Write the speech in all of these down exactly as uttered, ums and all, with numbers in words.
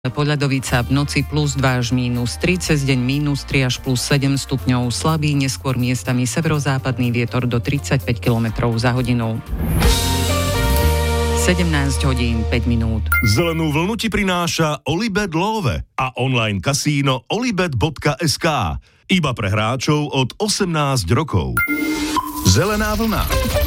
Poľadovica v noci plus dva až mínus tri, cez deň mínus tri až plus sedem stupňov, slabý, neskôr miestami severozápadný vietor do tridsaťpäť kilometrov za hodinu. sedemnásť hodín päť minút. Zelenú vlnu ti prináša Olibet Love a online kasíno olibet bodka es ká. Iba pre hráčov od osemnásť rokov. Zelená vlna.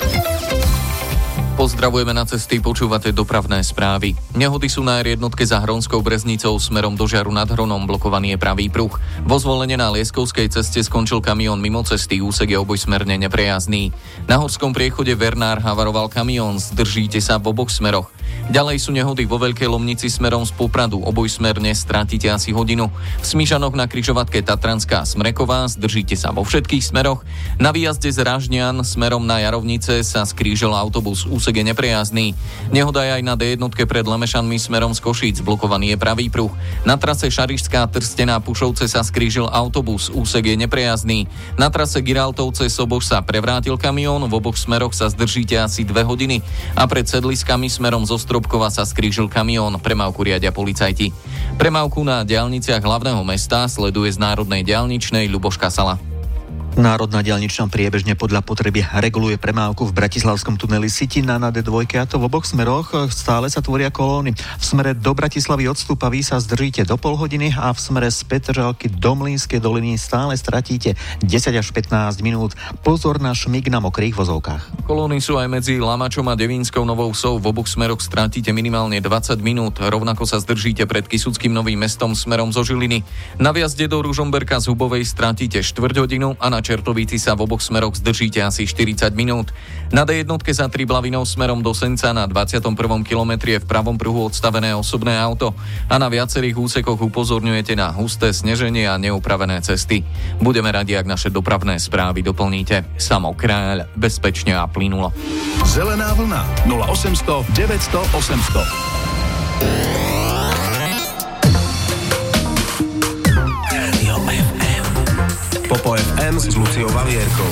Pozdravujeme na cesty, počúvate dopravné správy. Nehody sú na er jednotke za Hronskou Breznicou smerom do Žiaru nad Hronom, blokovaný je pravý pruh. Vo Zvolene na Lieskovskej ceste skončil kamión mimo cesty, úsek je obojsmerne neprejazdný. Na Horskom priechode Vernár havaroval kamión, zdržíte sa v oboch smeroch. Ďalej sú nehody vo Veľkej Lomnici smerom z Popradu, obojsmerne strátite asi hodinu. V Smížanoch na križovatke Tatranská Smreková zdržíte sa vo všetkých smeroch. Na výjazde z Ražňan smerom na Jarovnice sa skrížil autobus, úsek je neprejazdný. Nehoda je aj na dé jednotke pred Lemešanmi smerom z Košíc, blokovaný je pravý pruh. Na trase Šarišská Trstená Pušovce sa skrížil autobus, úsek je neprejazdný. Na trase Giraltovce Soboš sa prevrátil kamión, v oboch smeroch sa zdržíte asi dve hodiny a pred Sedliskami smerom zo Stropkova sa skrížil kamión, premávku riadia policajti. Premávku na diaľniciach hlavného mesta sleduje z Národnej diaľničnej Ľuboš Kasala. Národná diaľničná priebežne podľa potreby reguluje premávku v bratislavskom tuneli Sitina na dé dva, a to v oboch smeroch. Stále sa tvoria kolóny. V smere do Bratislavy od Stupavy sa zdržíte do pol hodiny a v smere z Petržalky do Mlynskej doliny stále stratíte desať až pätnásť minút. Pozor na šmig na mokrých vozovkách. Kolóny sú aj medzi Lamačom a Devínskou Novou Vsou. V oboch smeroch stratíte minimálne dvadsať minút. Rovnako sa zdržíte pred Kysuckým Novým Mestom smerom zo Žiliny. Na viazde do Ružomberka z Hubovej stratíte štvrť hodinu a na Čertovici sa v oboch smeroch zdržíte asi štyridsať minút. Na dé jednotke za Triblavinou smerom do Senca na dvadsiatom prvom kilometri je v pravom pruhu odstavené osobné auto a na viacerých úsekoch upozorňujete na husté sneženie a neupravené cesty. Budeme radi, ak naše dopravné správy doplníte. Samo Kráľ, bezpečne a plynulo. Zelená vlna nula osemsto deväťsto osemsto. Popo ef em s Luciou Valierkou.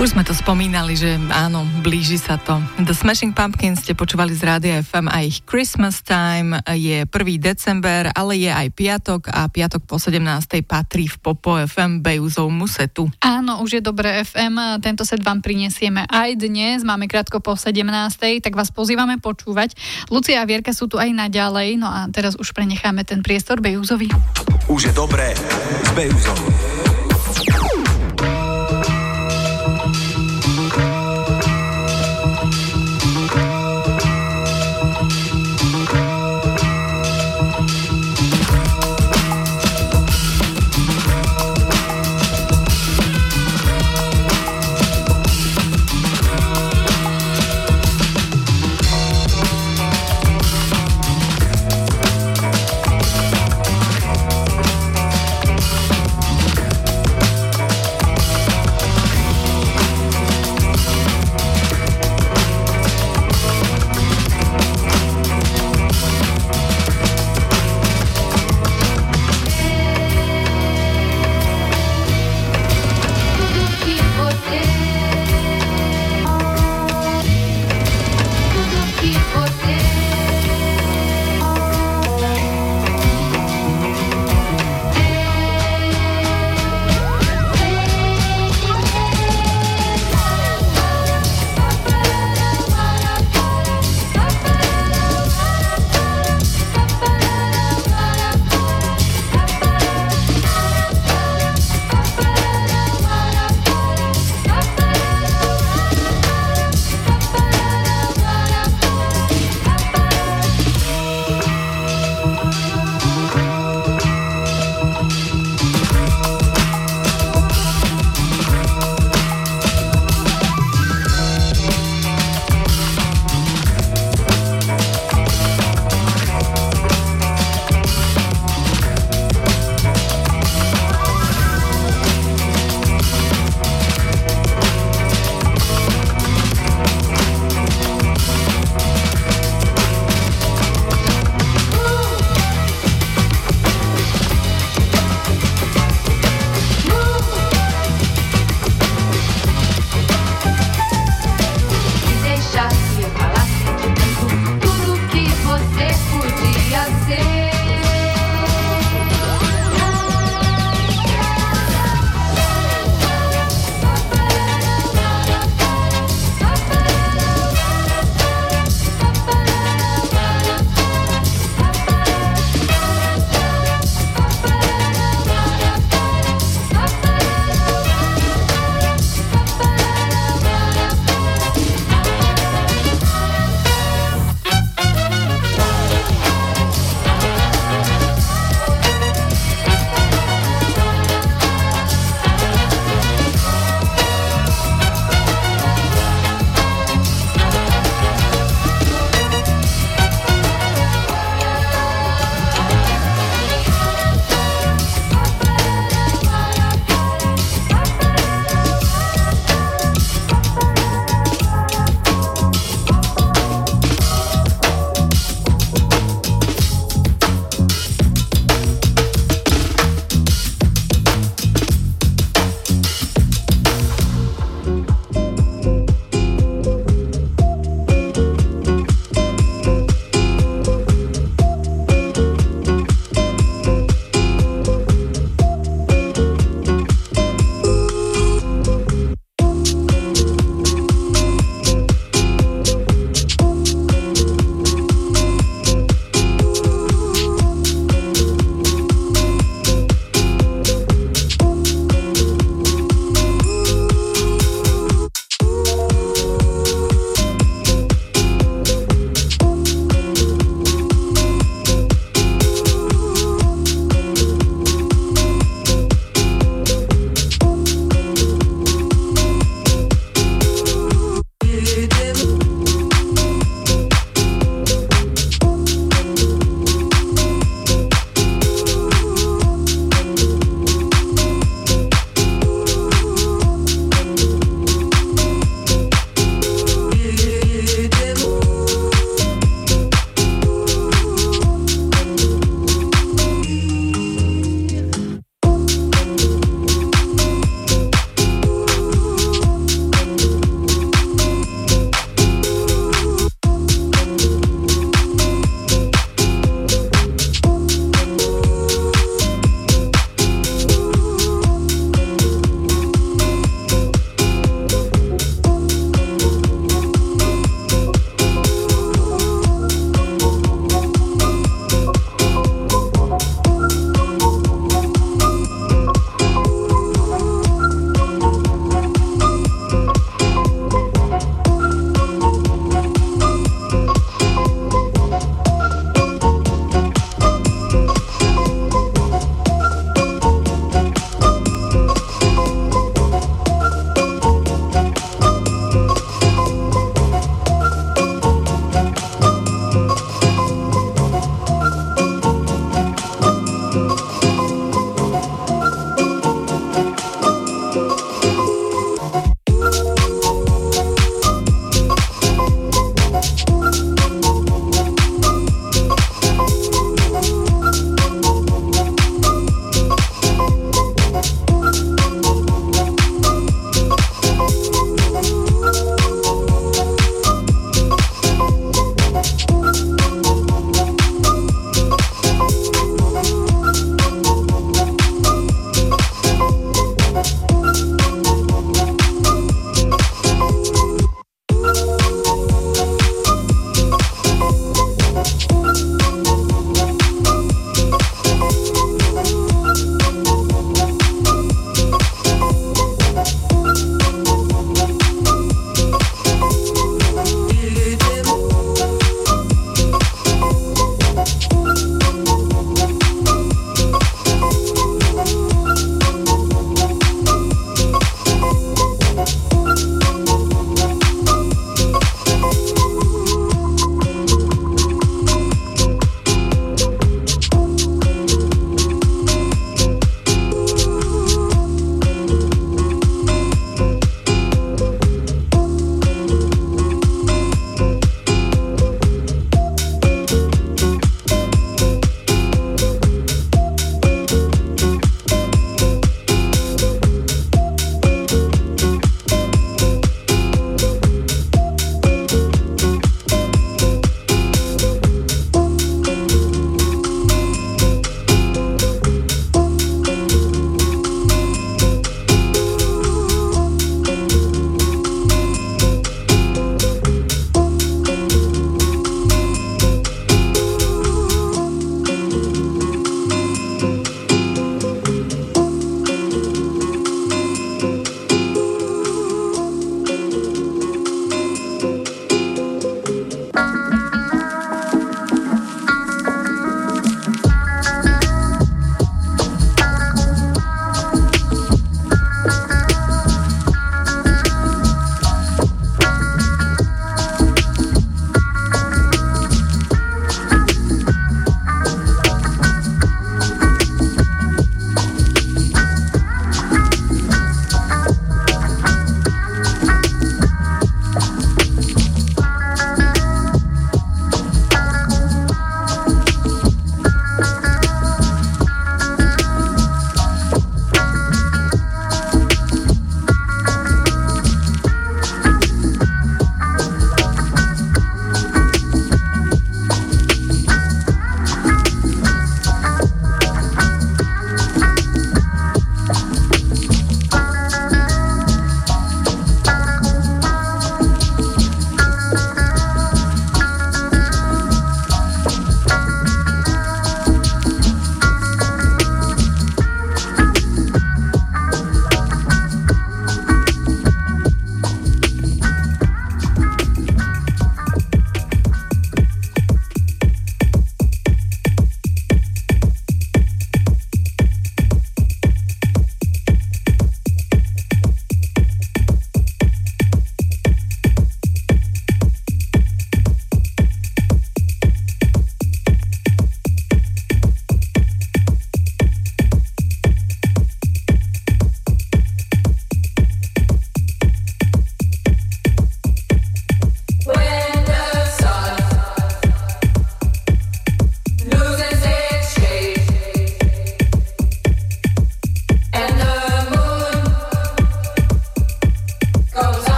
Už sme to spomínali, že áno, blíži sa to. The Smashing Pumpkins ste počúvali z Rádia ef em a ich Christmas Time. Je prvý december, ale je aj piatok a piatok po sedemnástej patrí v Popo ef em Bejuzovmu setu. Áno, už je dobré ef em. Tento set vám prinesieme aj dnes. Máme krátko po sedemnástej, tak vás pozývame počúvať. Lucia a Vierka sú tu aj naďalej, no a teraz už prenecháme ten priestor Bejuzovi. Už je dobré s Bejuzom.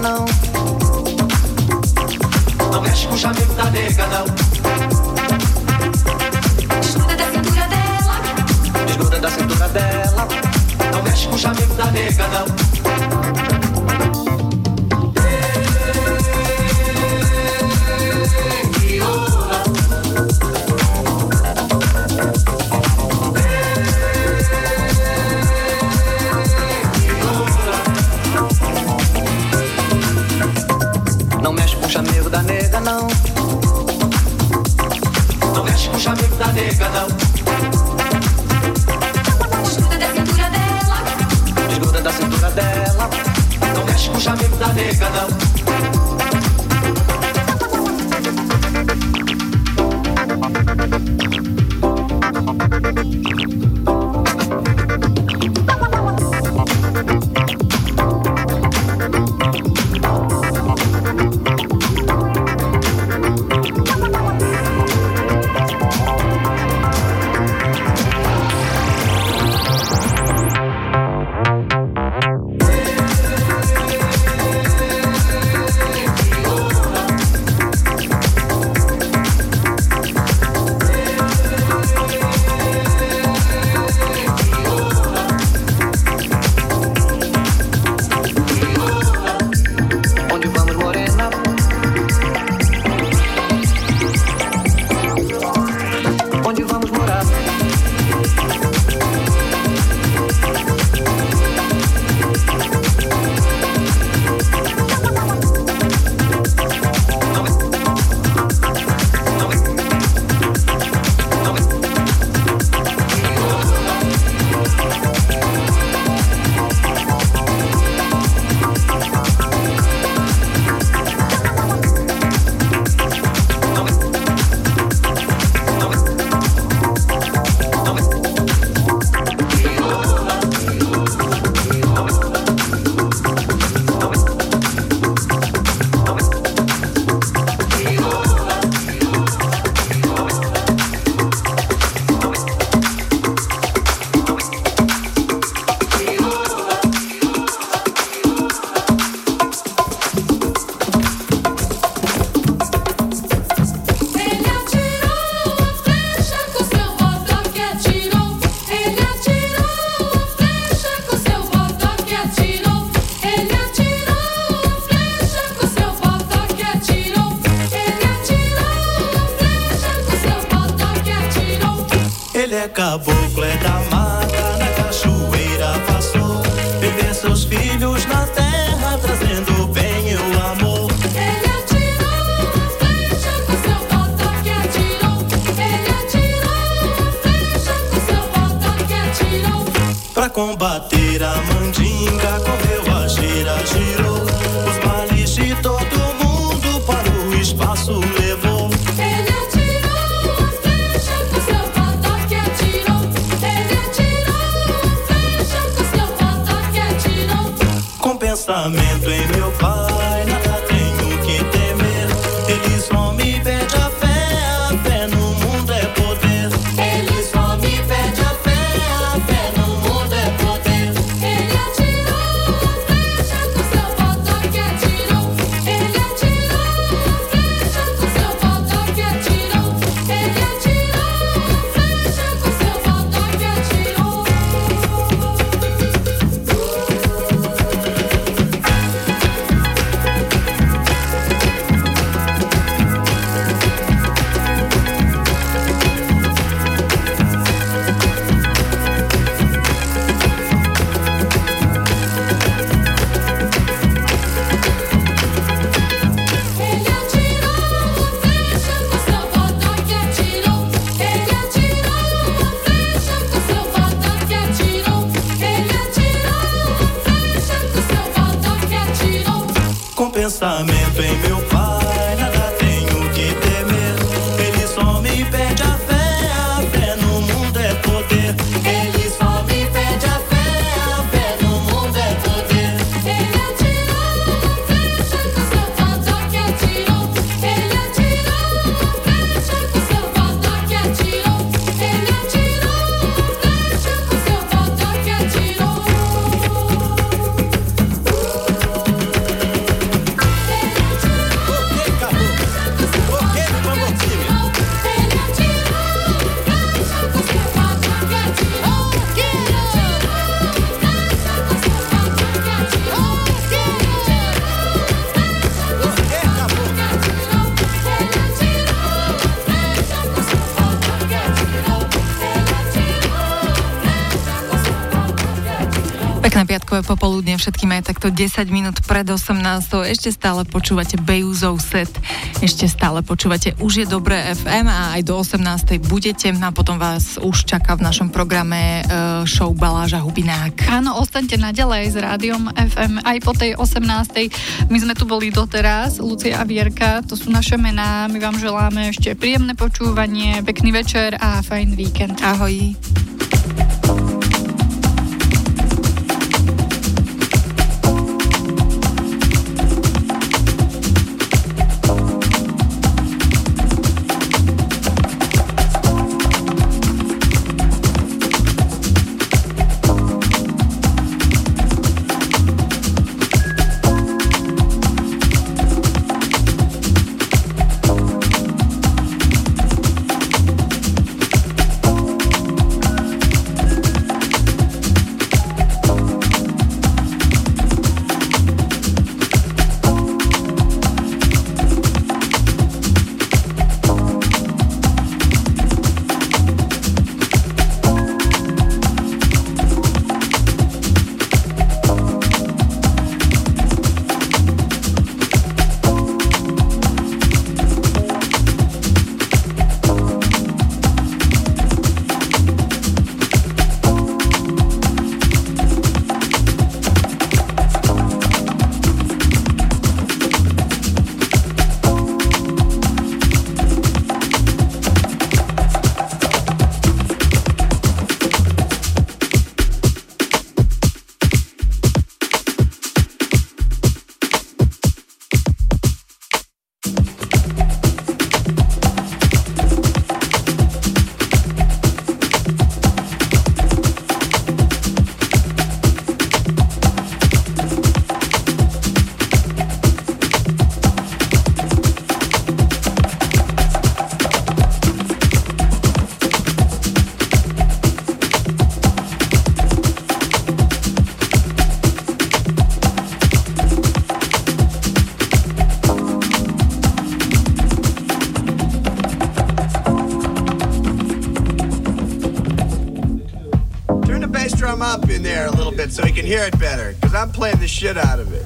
não. Não mexe com o chamego da nega, não. Desgruda da cintura dela. Desgruda da cintura dela. Não mexe com o chamego da nega, não. Não mexe com o chamego da nega, não. Não mexe com o chamego da nega, não. Desgruda da cintura dela. Desgruda da cintura dela. Não mexe com o chamego da nega, não. Caboclo é da mata, na cachoeira passou. Viver seus filhos na terra, trazendo bem e o amor. Ele atirou a flecha com seu bota que atirou. Ele atirou a flecha com seu bota que atirou. Pra combater a mandinga, correu a gira, girou. Os males de todo mundo para o espaço levou. Ele atirou a flecha com seu bota que atirou. Ele atirou a flecha com seu bota que atirou. Com pensamento em meu pai, nada tenho que temer. Ele só me pede a fé, a fé no mundo é poder. Ele só me pede a fé, a fé no mundo é poder. Ele atirou a flecha com seu bota que atirou. Ele atirou a flecha com seu bota que atirou. Ele atirou a flecha com seu bota que atirou. Ele atirou a flecha com seu bota que atirou. Ele atirou a flecha com seu bota que atirou. Ele atirou a flecha com seu bota que atirou. Com pensamento em meu pai, nada tenho que temer. Ele só me pede a fé, a fé no mundo é poder. Ele só me pede a fé, a fé no mundo é poder. Ele atirou a flecha com seu bota que atirou. Ele atirou a flecha com seu bota que atirou. Ele atirou a flecha com seu bota que atirou. Pekné piatkové popoludne všetkým aj takto desať minút pred osemnástou. Ešte stále počúvate Bejuzov set. Ešte stále počúvate Už je dobré ef em a aj do osemnástej budete. A potom vás už čaká v našom programe uh, show Baláža Hubinák. Áno, ostaňte naďalej s rádiom ef em aj po tej osemnástej. My sme tu boli doteraz, Lucia a Vierka, to sú naše mená. My vám želáme ešte príjemné počúvanie, pekný večer a fajn víkend. Ahoj. So he can hear it better, because I'm playing the shit out of it.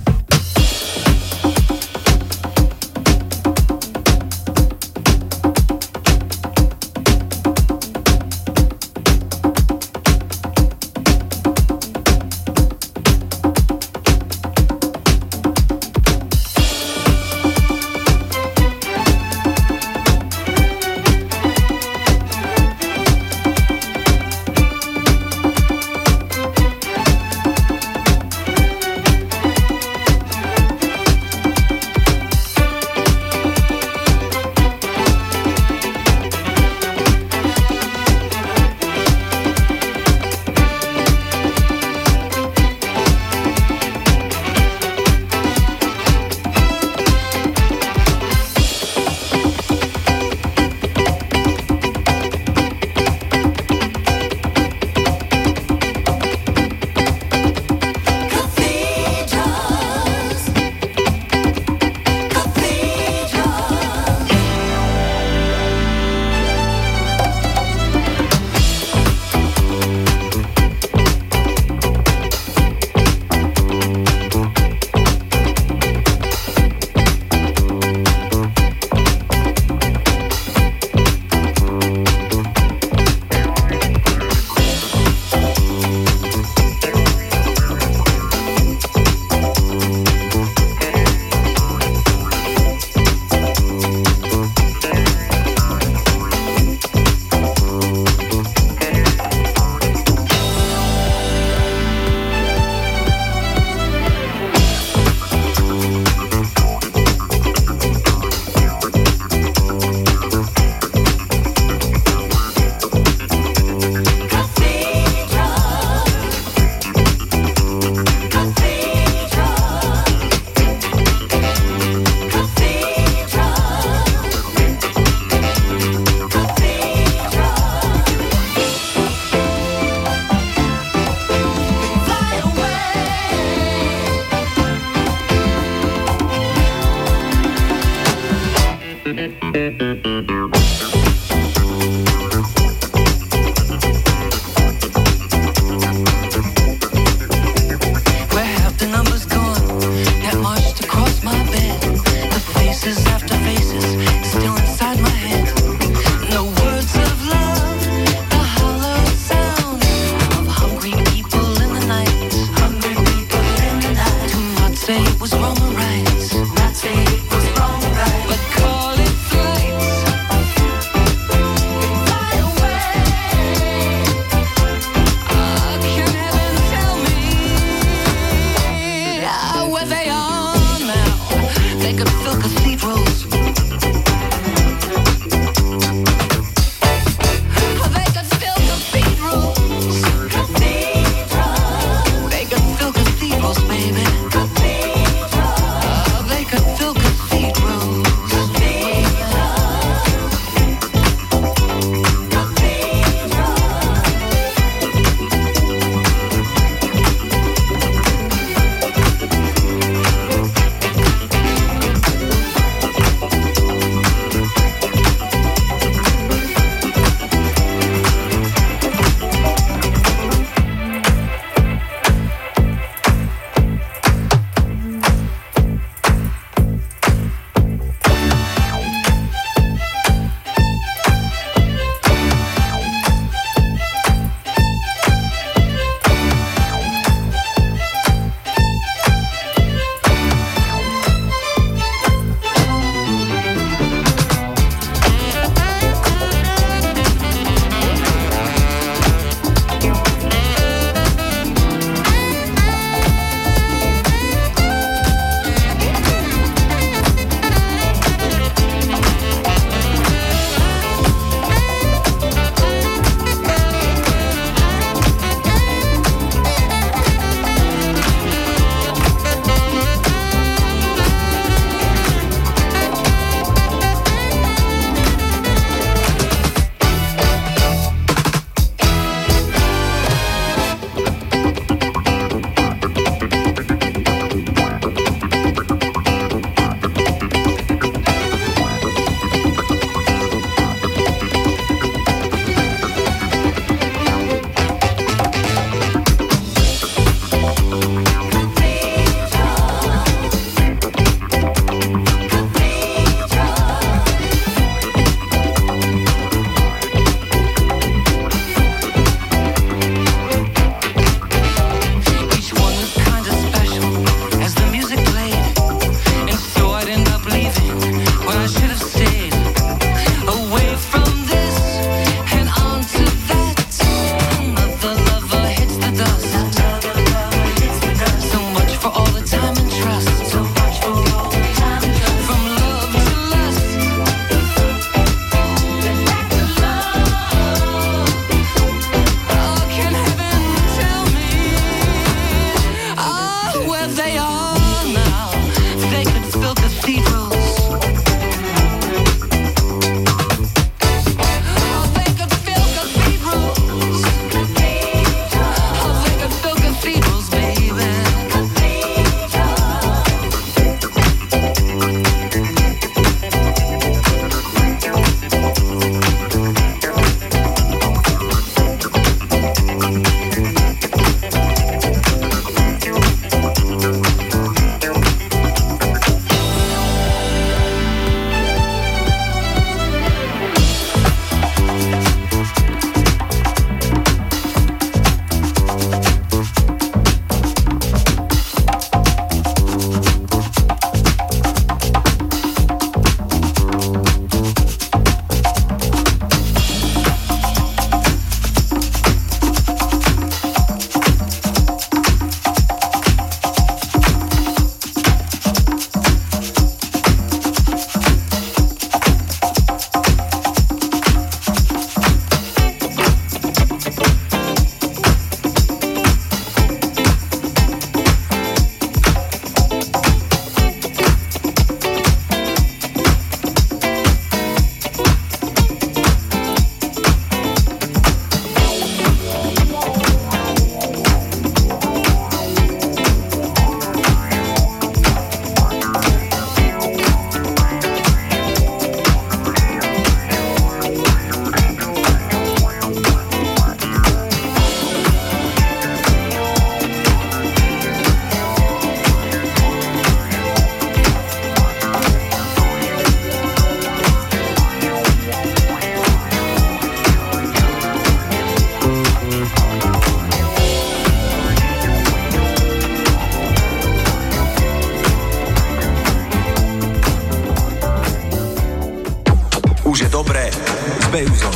Beuzom.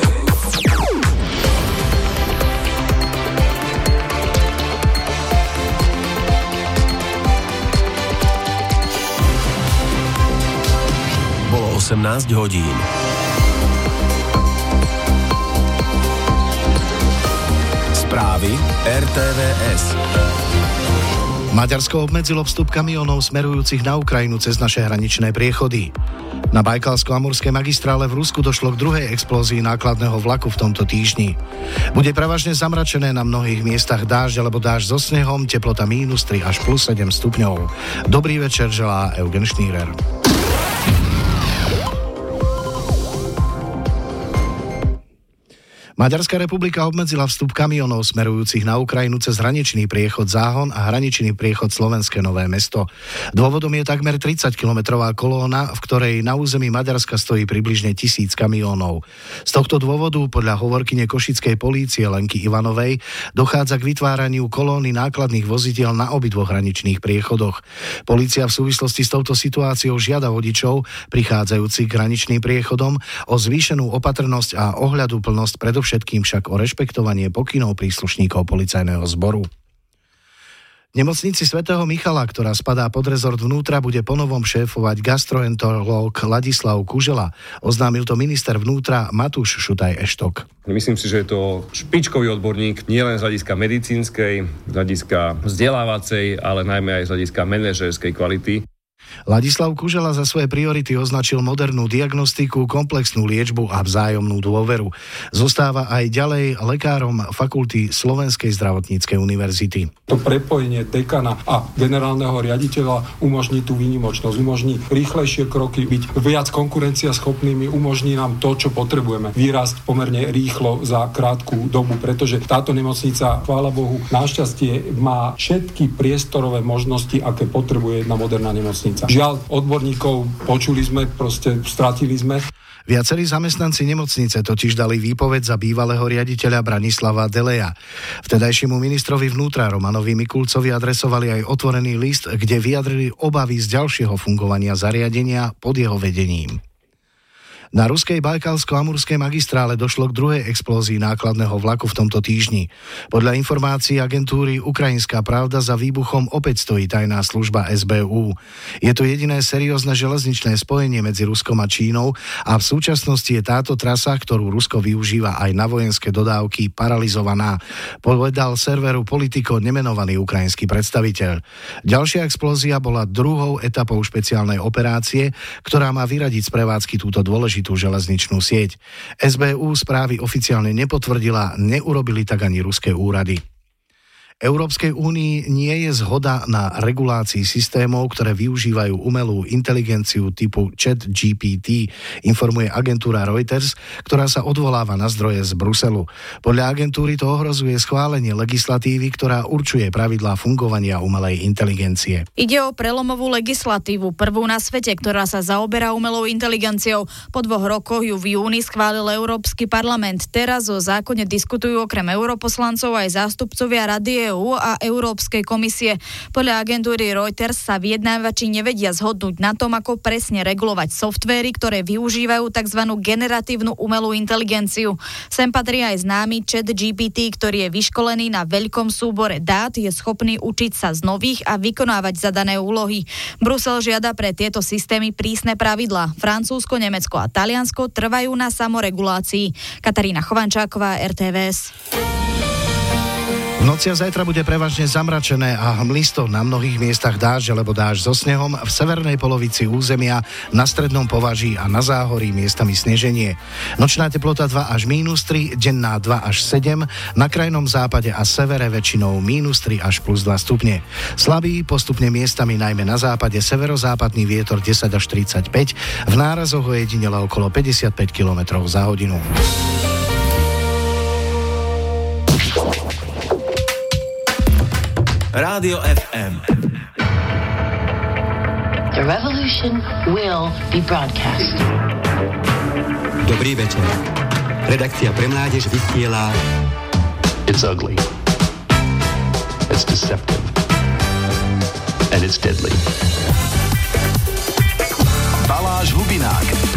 Bolo osemnásť hodín. Správy er té vé es. Maďarsko obmedzilo vstup kamionov smerujúcich na Ukrajinu cez naše hraničné priechody. Na Bajkalsko-Amurskej magistrále v Rusku došlo k druhej explózii nákladného vlaku v tomto týždni. Bude prevažne zamračené, na mnohých miestach dážď alebo dážď so snehom, teplota mínus tri až plus sedem stupňov. Dobrý večer želá Eugen Šnírer. Maďarská republika obmedzila vstup kamionov smerujúcich na Ukrajinu cez hraničný priechod Záhon a hraničný priechod Slovenské Nové Mesto. Dôvodom je takmer tridsaťkilometrová kolóna, v ktorej na území Maďarska stojí približne tisíc kamionov. Z tohto dôvodu podľa hovorkyne košickej polície Lenky Ivanovej dochádza k vytváraniu kolóny nákladných vozidiel na obidvoch hraničných priechodoch. Polícia v súvislosti s touto situáciou žiada vodičov prichádzajúcich k hraničným priechodom o zvýšenú opatrnosť a ohľaduplnosť, predovšetkým všetkým však o rešpektovanie pokynov príslušníkov policajného zboru. V nemocnici svätého Michala, ktorá spadá pod rezort vnútra, bude ponovom šéfovať gastroenterológ Ladislav Kužela. Oznámil to minister vnútra Matúš Šutaj-Eštok. Myslím si, že je to špičkový odborník nielen z hľadiska medicínskej, z hľadiska vzdelávacej, ale najmä aj z hľadiska manažérskej kvality. Ladislav Kužela za svoje priority označil modernú diagnostiku, komplexnú liečbu a vzájomnú dôveru. Zostáva aj ďalej lekárom fakulty Slovenskej zdravotníckej univerzity. To prepojenie dekana a generálneho riaditeľa umožní tú výnimočnosť, umožní rýchlejšie kroky, byť viac konkurenciaschopnými, umožní nám to, čo potrebujeme. Výrasť pomerne rýchlo za krátku dobu, pretože táto nemocnica, chvála Bohu, našťastie má všetky priestorové možnosti, aké potrebuje jedna moderná nemocnica. Žiaľ, odborníkov počuli sme, proste stratili sme. Viacerí zamestnanci nemocnice totiž dali výpoveď za bývalého riaditeľa Branislava Deleja. Vtedajšiemu ministrovi vnútra Romanovi Mikulcovi adresovali aj otvorený list, kde vyjadrili obavy z ďalšieho fungovania zariadenia pod jeho vedením. Na ruskej Bajkalsko-Amurskej magistrále došlo k druhej explózii nákladného vlaku v tomto týždni. Podľa informácií agentúry Ukrajinská pravda za výbuchom opäť stojí tajná služba es bé ú. Je to jediné seriózne železničné spojenie medzi Ruskom a Čínou a v súčasnosti je táto trasa, ktorú Rusko využíva aj na vojenské dodávky, paralizovaná, povedal serveru Politico nemenovaný ukrajinský predstaviteľ. Ďalšia explózia bola druhou etapou špeciálnej operácie, ktorá má vyradiť z prevádzky túto dôležitú tú železničnú sieť. es bé ú správy oficiálne nepotvrdila, neurobili tak ani ruské úrady. Európskej únii nie je zhoda na regulácii systémov, ktoré využívajú umelú inteligenciu typu Chat gé pé té, informuje agentúra Reuters, ktorá sa odvoláva na zdroje z Bruselu. Podľa agentúry to ohrozuje schválenie legislatívy, ktorá určuje pravidlá fungovania umelej inteligencie. Ide o prelomovú legislatívu, prvú na svete, ktorá sa zaoberá umelou inteligenciou. Po dvoch rokoch ju v júni schválil Európsky parlament. Teraz o zákone diskutujú okrem europoslancov aj zástupcovia Rady é ú a Európskej komisie. Podľa agentúry Reuters sa vyjednávači nevedia zhodnúť na tom, ako presne regulovať softvéry, ktoré využívajú tzv. Generatívnu umelú inteligenciu. Sem patrí aj známy Chat gé pé té, ktorý je vyškolený na veľkom súbore dát, je schopný učiť sa z nových a vykonávať zadané úlohy. Brusel žiada pre tieto systémy prísne pravidlá. Francúzsko, Nemecko a Taliansko trvajú na samoregulácii. Katarína Chovančáková, er té vé es. V noci a zajtra bude prevažne zamračené a hmlisto, na mnohých miestach dážď alebo dážď so snehom, v severnej polovici územia, na strednom považí a na záhorí miestami sneženie. Nočná teplota dva až mínus tri, denná dva až sedem, na krajnom západe a severe väčšinou mínus tri až plus dva stupne. Slabý, postupne miestami najmä na západe severozápadný vietor desať až tridsaťpäť, v nárazoch ojedinele okolo päťdesiatpäť kilometrov za hodinu. Rádio ef em. The revolution will be broadcast. Dobrý večer. Redakcia pre mládež vysiela It's ugly. It's deceptive. And it's deadly. Baláš Hubinák.